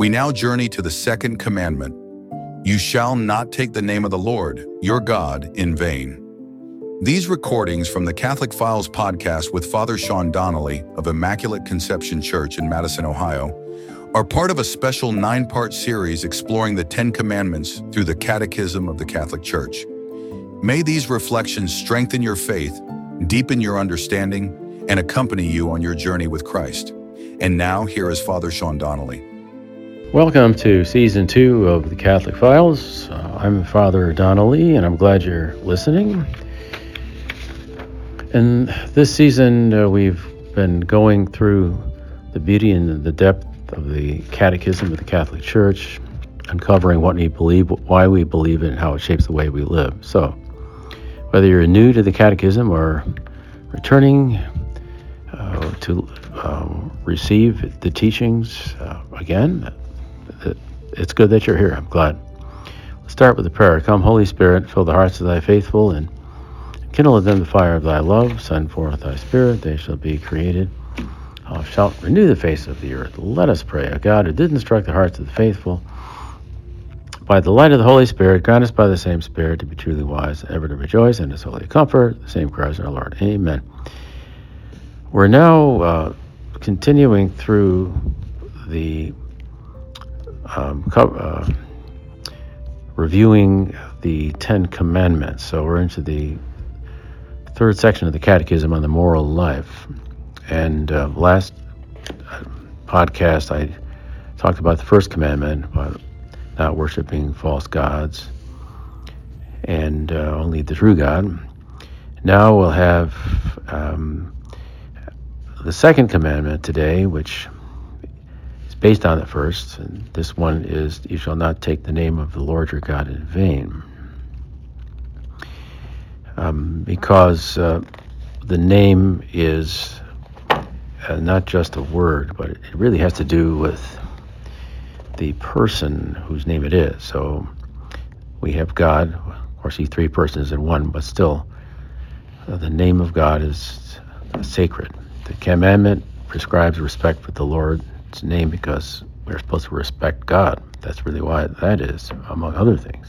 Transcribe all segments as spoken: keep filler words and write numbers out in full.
We now journey to the second commandment. You shall not take the name of the Lord, your God, in vain. These recordings from the Catholic Files podcast with Father Sean Donnelly of Immaculate Conception Church in Madison, Ohio, are part of a special nine-part series exploring the Ten Commandments through the Catechism of the Catholic Church. May these reflections strengthen your faith, deepen your understanding, and accompany you on your journey with Christ. And now, here is Father Sean Donnelly. Welcome to Season two of the Catholic Files. Uh, I'm Father Donnelly, and I'm glad you're listening. In this season, uh, we've been going through the beauty and the depth of the Catechism of the Catholic Church, uncovering what we believe, why we believe it, and how it shapes the way we live. So, whether you're new to the Catechism or returning uh, to uh, receive the teachings uh, again, it's good that you're here. I'm glad. Let's start with the prayer. Come, Holy Spirit, fill the hearts of thy faithful, and kindle in them the fire of thy love. Send forth thy Spirit, they shall be created. Thou shalt renew the face of the earth. Let us pray. O God, who did instruct the hearts of the faithful, by the light of the Holy Spirit, grant us by the same Spirit to be truly wise, ever to rejoice in his holy comfort. The same Christ our Lord. Amen. We're now uh, continuing through the um, co- uh, reviewing the Ten Commandments. So we're into the third section of the Catechism on the moral life. And uh, last uh, podcast, I talked about the first commandment, about not worshiping false gods and uh, only the true God. Now we'll have um, the second commandment today, which is based on the first. And this one is, you shall not take the name of the Lord your God in vain. Um, because uh, the name is Uh, not just a word, but it really has to do with the person whose name it is. So we have God, of course, he's three persons in one, but still, uh, the name of God is sacred. The commandment prescribes respect for the Lord's name because we're supposed to respect God. That's really why that is, among other things.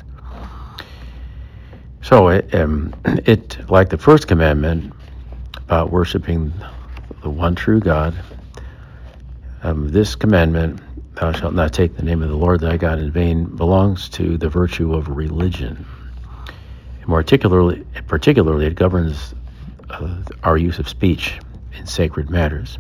So it, um, it like the first commandment about worshiping the one true God, um, this commandment, thou shalt not take the name of the Lord thy God in vain, belongs to the virtue of religion. And more particularly, particularly it governs uh, our use of speech in sacred matters.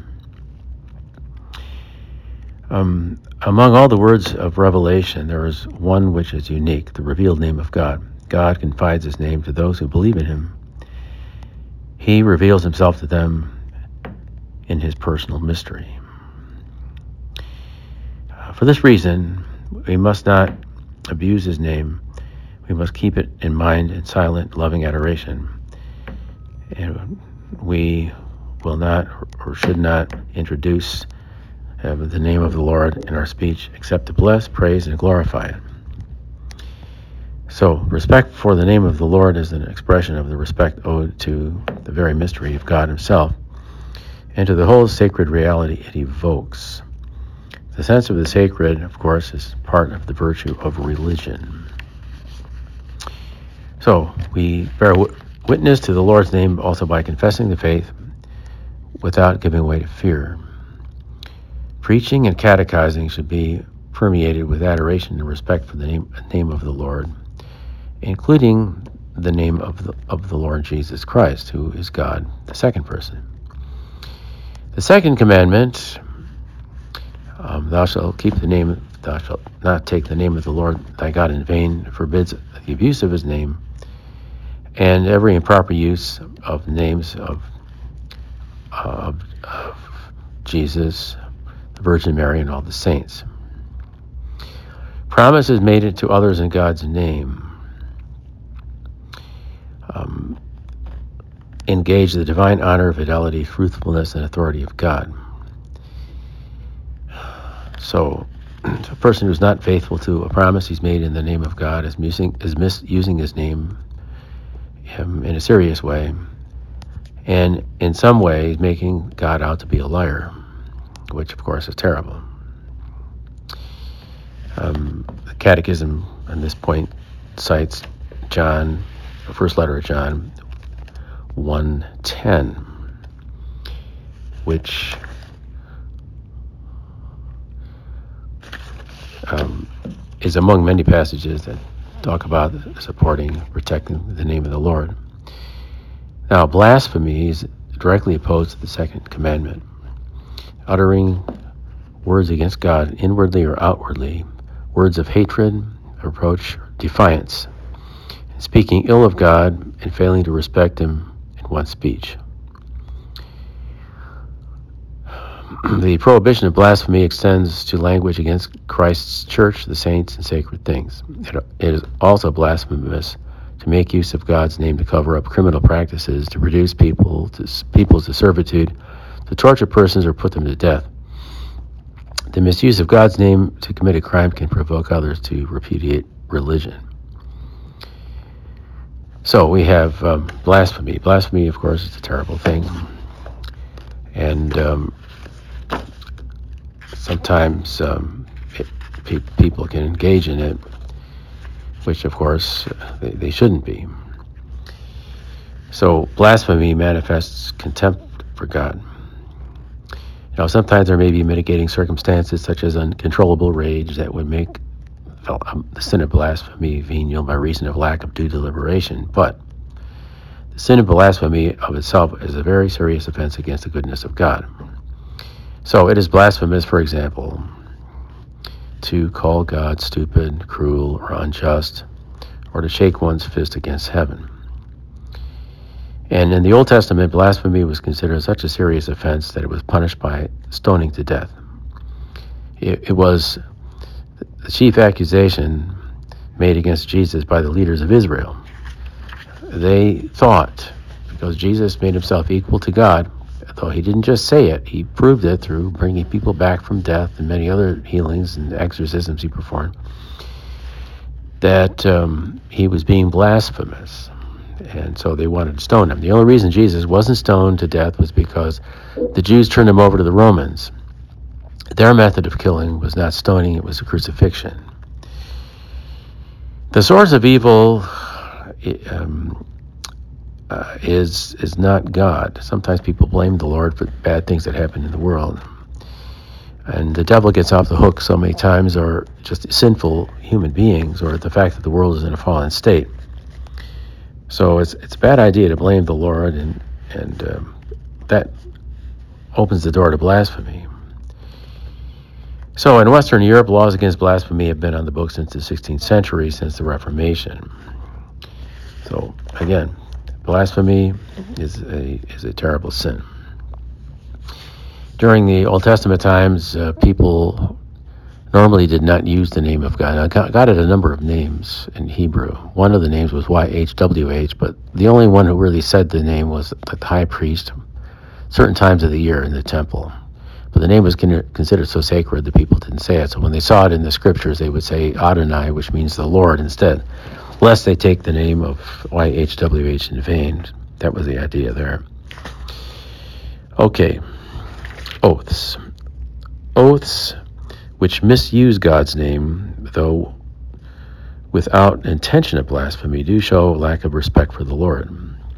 Um, among all the words of Revelation, there is one which is unique, the revealed name of God. God confides his name to those who believe in him. He reveals himself to them in his personal mystery. Uh, for this reason, we must not abuse his name. We must keep it in mind in silent, loving adoration. And we will not or should not introduce uh, the name of the Lord in our speech except to bless, praise, and glorify it. So, respect for the name of the Lord is an expression of the respect owed to the very mystery of God himself, and to the whole sacred reality it evokes. The sense of the sacred, of course, is part of the virtue of religion. So, we bear w- witness to the Lord's name also by confessing the faith without giving way to fear. Preaching and catechizing should be permeated with adoration and respect for the name, name of the Lord, including the name of the, of the Lord Jesus Christ, who is God, the second person. The second commandment, um, thou shalt keep the name, thou shalt not take the name of the Lord thy God in vain, forbids the abuse of his name and every improper use of names of, of, of Jesus, the Virgin Mary, and all the saints. Promises made to others in God's name um, engage the divine honor, fidelity, truthfulness, and authority of God. So, a person who's not faithful to a promise he's made in the name of God is, musing, is misusing his name um, in a serious way, and in some ways making God out to be a liar, which of course is terrible. Um, the Catechism on this point cites John, the first letter of John, one ten, which um, is among many passages that talk about supporting, protecting the name of the Lord. Now, blasphemy is directly opposed to the second commandment. Uttering words against God, inwardly or outwardly, words of hatred, reproach, defiance, speaking ill of God and failing to respect Him in one's speech. The prohibition of blasphemy extends to language against Christ's church, the saints, and sacred things. It, it is also blasphemous to make use of God's name to cover up criminal practices, to reduce people to peoples to servitude, to torture persons or put them to death. The misuse of God's name to commit a crime can provoke others to repudiate religion. So we have um, blasphemy. Blasphemy, of course, is a terrible thing. And um, sometimes um, it, pe- people can engage in it, which, of course, they, they shouldn't be. So blasphemy manifests contempt for God. You know, sometimes there may be mitigating circumstances such as uncontrollable rage that would make the sin of blasphemy venial by reason of lack of due deliberation. But the sin of blasphemy of itself is a very serious offense against the goodness of God. So it is blasphemous, for example, to call God stupid, cruel, or unjust, or to shake one's fist against heaven. And in the Old Testament, blasphemy was considered such a serious offense that it was punished by stoning to death. It, it was the chief accusation made against Jesus by the leaders of Israel. They thought, because Jesus made himself equal to God, though he didn't just say it, he proved it through bringing people back from death and many other healings and exorcisms he performed, that um, he was being blasphemous. And so they wanted to stone him. The only reason Jesus wasn't stoned to death was because the Jews turned him over to the Romans. Their method of killing was not stoning, it was a crucifixion. The source of evil um, uh, is is not God. Sometimes people blame the Lord for bad things that happen in the world. And the devil gets off the hook so many times, or just sinful human beings, or the fact that the world is in a fallen state. So it's it's a bad idea to blame the Lord, and and um, that opens the door to blasphemy. So in Western Europe, laws against blasphemy have been on the books since the sixteenth century, since the Reformation. So again, blasphemy is a is a terrible sin. During the Old Testament times, uh, people normally did not use the name of God. Now, God had a number of names in Hebrew. One of the names was Y H W H, but the only one who really said the name was the high priest, certain times of the year in the temple. But the name was considered so sacred that people didn't say it. So when they saw it in the scriptures, they would say Adonai, which means the Lord, instead, lest they take the name of Y H W H in vain. That was the idea there. Okay, oaths. Oaths which misuse God's name, though without intention of blasphemy, do show lack of respect for the Lord.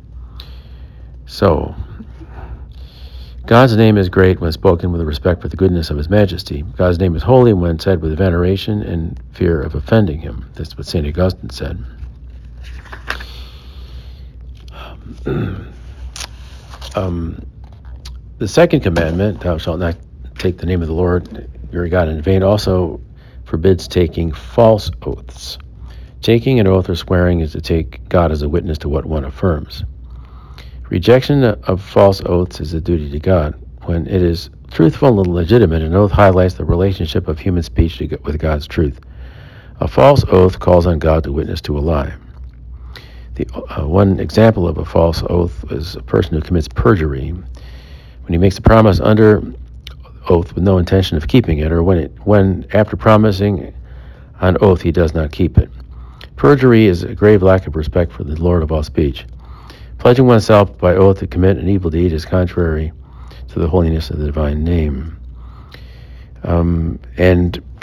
So, God's name is great when spoken with respect for the goodness of His majesty. God's name is holy when said with veneration and fear of offending Him. That's what Saint Augustine said. um, the second commandment, thou shalt not take the name of the Lord your God in vain, also forbids taking false oaths. Taking an oath or swearing is to take God as a witness to what one affirms. Rejection of false oaths is a duty to God. When it is truthful and legitimate, an oath highlights the relationship of human speech with God's truth. A false oath calls on God to witness to a lie. The uh, one example of a false oath is a person who commits perjury when he makes a promise under oath with no intention of keeping it, or when it, when after promising on oath he does not keep it. Perjury is a grave lack of respect for the Lord of all speech. Pledging oneself by oath to commit an evil deed is contrary to the holiness of the divine name. Um, and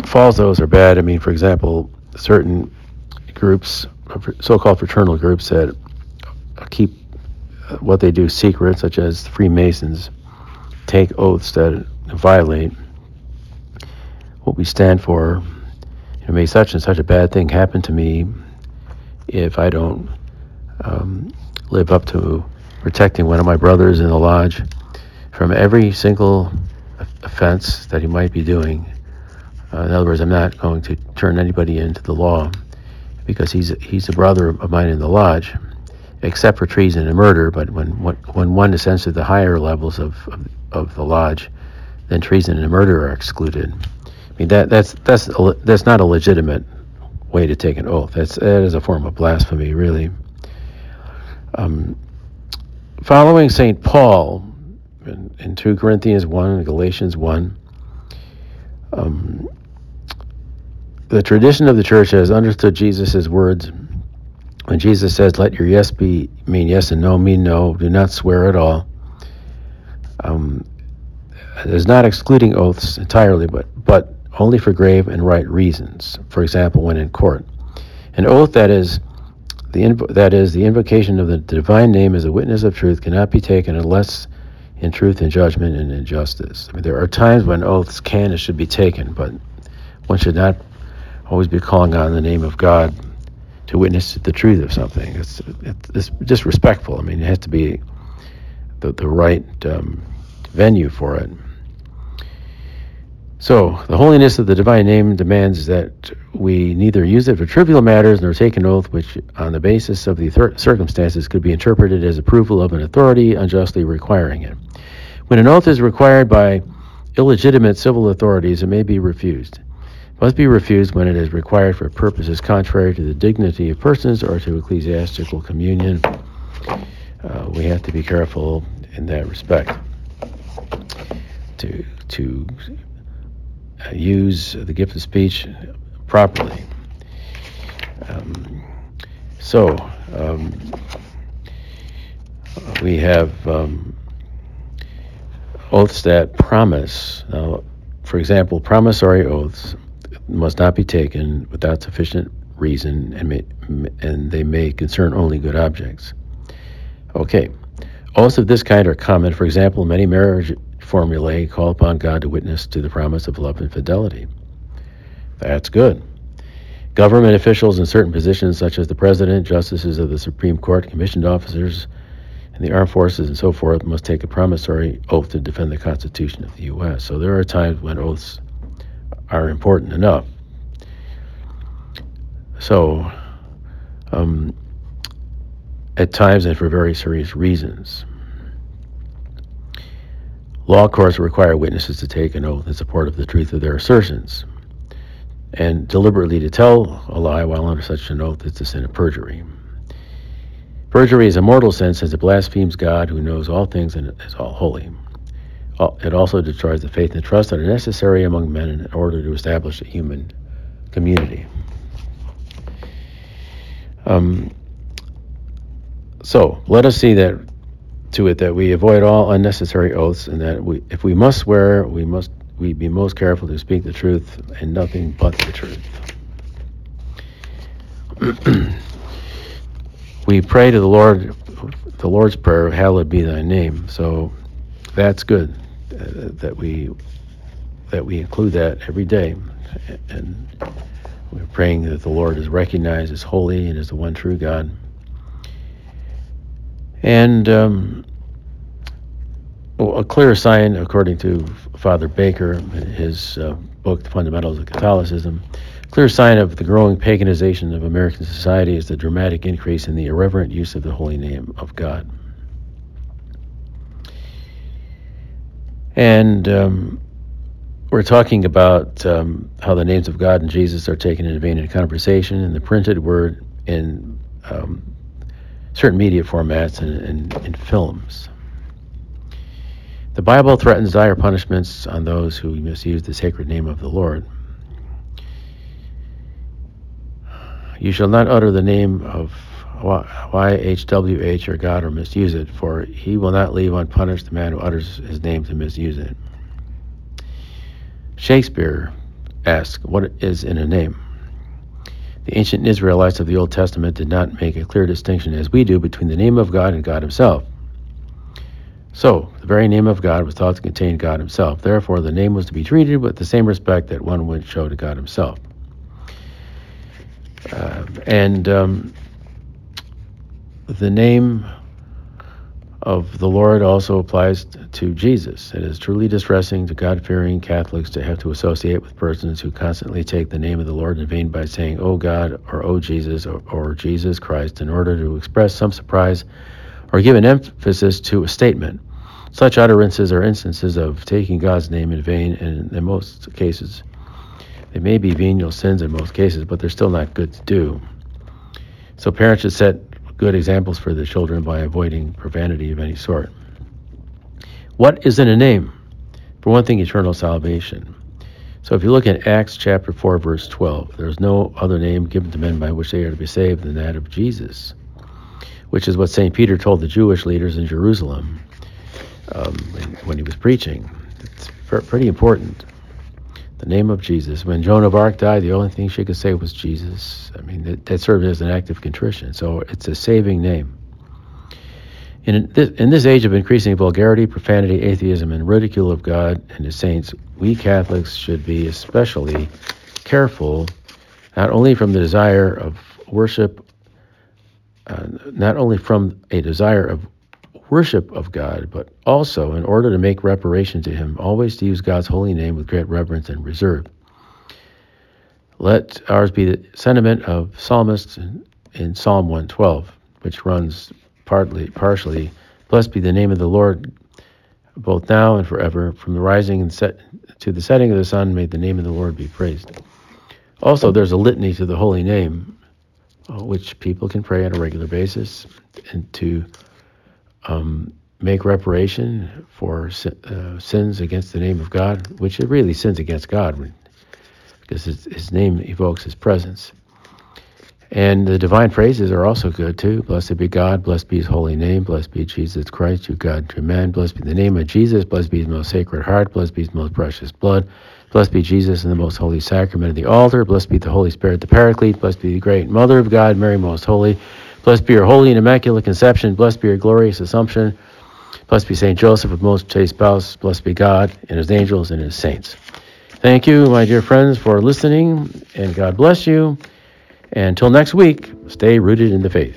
false oaths are bad. I mean, for example, certain groups, so-called fraternal groups that keep what they do secret, such as Freemasons, take oaths that violate what we stand for. You know, may such and such a bad thing happen to me if I don't um, live up to protecting one of my brothers in the lodge from every single offense that he might be doing. Uh, in other words, I'm not going to turn anybody into the law because he's he's a brother of mine in the lodge, except for treason and murder. But when when one ascends to the higher levels of, of, of the lodge, then treason and murder are excluded. I mean that that's that's a, that's not a legitimate way to take an oath. That's that is a form of blasphemy, really. Um, following Saint Paul in, in two Corinthians one and Galatians one, um, the tradition of the church has understood Jesus' words when Jesus says, "Let your yes be mean yes and no mean no. Do not swear at all." Um, it is not excluding oaths entirely, but but only for grave and right reasons. For example, when in court, an oath that is the inv- that is the invocation of the divine name as a witness of truth cannot be taken unless in truth and judgment and in justice. I mean, there are times when oaths can and should be taken, but one should not always be calling on the name of God to witness the truth of something. It's, it's disrespectful. I mean, it has to be the, the right um, venue for it. So, the holiness of the divine name demands that we neither use it for trivial matters nor take an oath which, on the basis of the thir- circumstances, could be interpreted as approval of an authority unjustly requiring it. When an oath is required by illegitimate civil authorities, it may be refused. It must be refused when it is required for purposes contrary to the dignity of persons or to ecclesiastical communion. Uh, we have to be careful in that respect to to uh, use the gift of speech properly. Um, so um, we have um, oaths that promise. Now, for example, promissory oaths must not be taken without sufficient reason, and may, and they may concern only good objects. Okay, oaths of this kind are common. For example, many marriage formulae call upon God to witness to the promise of love and fidelity. That's good. Government officials in certain positions, such as the president, justices of the Supreme Court, commissioned officers, and the armed forces, and so forth, must take a promissory oath to defend the Constitution of the U S So there are times when oaths are important enough. So, um, at times and for very serious reasons. Law courts require witnesses to take an oath in support of the truth of their assertions, and deliberately to tell a lie while under such an oath is the sin of perjury. Perjury is a mortal sin since it blasphemes God who knows all things and is all holy. It also destroys the faith and trust that are necessary among men in order to establish a human community. Um, so let us see that to it that we avoid all unnecessary oaths, and that we, if we must swear, we must we be most careful to speak the truth and nothing but the truth. We pray to the Lord, the Lord's Prayer, "Hallowed be thy name." So that's good uh, that we that we include that every day, and we're praying that the Lord is recognized as holy and as the one true God. And um, a clear sign, according to Father Baker, in his uh, book, The Fundamentals of Catholicism, a clear sign of the growing paganization of American society is the dramatic increase in the irreverent use of the holy name of God. And um, we're talking about um, how the names of God and Jesus are taken in vain in conversation, in the printed word, in um, certain media formats, and in films. The Bible threatens dire punishments on those who misuse the sacred name of the Lord. You shall not utter the name of Y H W H or God or misuse it, for he will not leave unpunished the man who utters his name to misuse it. Shakespeare ask, what is in a name? The ancient Israelites of the Old Testament did not make a clear distinction as we do between the name of God and God himself. So, the very name of God was thought to contain God himself. Therefore, the name was to be treated with the same respect that one would show to God himself. Uh, and um, the name of the Lord also applies to Jesus. It is truly distressing to God-fearing Catholics to have to associate with persons who constantly take the name of the Lord in vain by saying, "Oh God," or "Oh Jesus," or, or "Jesus Christ," in order to express some surprise or give an emphasis to a statement. Such utterances are instances of taking God's name in vain, and in most cases, they may be venial sins in most cases, but they're still not good to do. So parents should set good examples for their children by avoiding profanity of any sort. What is in a name? For one thing, eternal salvation. So if you look at Acts chapter four, verse twelve, there's no other name given to men by which they are to be saved than that of Jesus, which is what Saint Peter told the Jewish leaders in Jerusalem um, when he was preaching. It's pretty important. The name of Jesus. When Joan of Arc died, the only thing she could say was Jesus. I mean, that, that served as an act of contrition. So it's a saving name. In this, in this age of increasing vulgarity, profanity, atheism, and ridicule of God and his saints, we Catholics should be especially careful, not only from the desire of worship, uh, not only from a desire of worship of God, but also in order to make reparation to him, always to use God's holy name with great reverence and reserve. Let ours be the sentiment of psalmist in, in Psalm one twelve, which runs partly, partially, "Blessed be the name of the Lord, both now and forever. From the rising and set to the setting of the sun, may the name of the Lord be praised." Also, there's a litany to the holy name, uh, which people can pray on a regular basis, and to Um, make reparation for uh, sins against the name of God, which it really sins against God, because his, his name evokes his presence. And the divine praises are also good too. Blessed be God, blessed be his holy name, blessed be Jesus Christ, you God, true man, blessed be the name of Jesus, blessed be his most sacred heart, blessed be his most precious blood, blessed be Jesus in the most holy sacrament of the altar, blessed be the Holy Spirit, the Paraclete, blessed be the great Mother of God, Mary most holy, blessed be your holy and immaculate conception, blessed be your glorious assumption, blessed be Saint Joseph of most chaste spouse, blessed be God and his angels and his saints. Thank you, my dear friends, for listening, and God bless you. And until next week, stay rooted in the faith.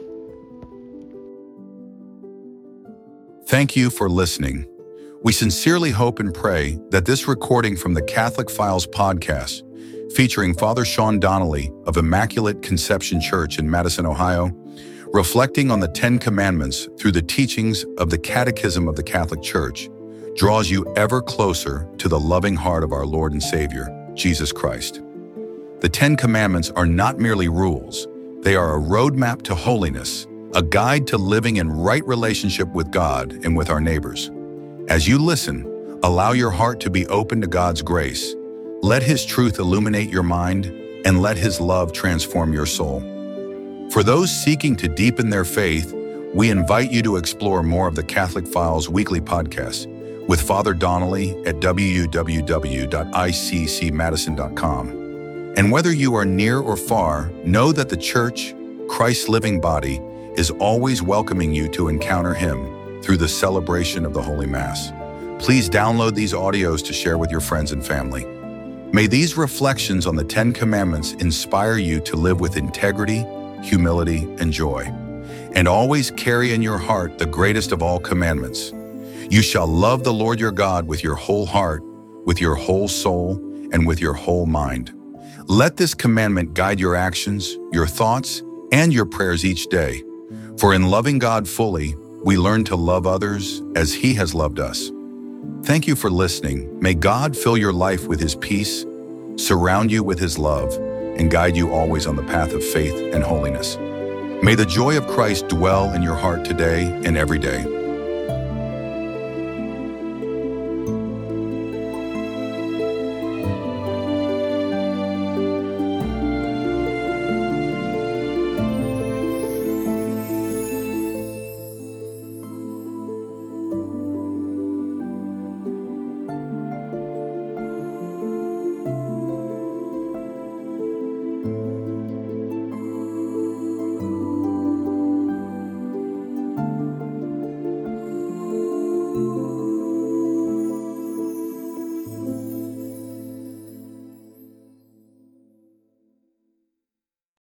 Thank you for listening. We sincerely hope and pray that this recording from the Catholic Files podcast, featuring Father Sean Donnelly of Immaculate Conception Church in Madison, Ohio, reflecting on the Ten Commandments through the teachings of the Catechism of the Catholic Church, draws you ever closer to the loving heart of our Lord and Savior, Jesus Christ. The Ten Commandments are not merely rules. They are a roadmap to holiness, a guide to living in right relationship with God and with our neighbors. As you listen, allow your heart to be open to God's grace. Let his truth illuminate your mind, and let his love transform your soul. For those seeking to deepen their faith, we invite you to explore more of the Catholic Files weekly podcast with Father Donnelly at w w w dot i c c madison dot com. And whether you are near or far, know that the Church, Christ's living body, is always welcoming you to encounter him through the celebration of the Holy Mass. Please download these audios to share with your friends and family. May these reflections on the Ten Commandments inspire you to live with integrity, humility, and joy, and always carry in your heart the greatest of all commandments. You shall love the Lord your God with your whole heart, with your whole soul, and with your whole mind. Let this commandment guide your actions, your thoughts, and your prayers each day. For in loving God fully, we learn to love others as he has loved us. Thank you for listening. May God fill your life with his peace, surround you with his love, and guide you always on the path of faith and holiness. May the joy of Christ dwell in your heart today and every day.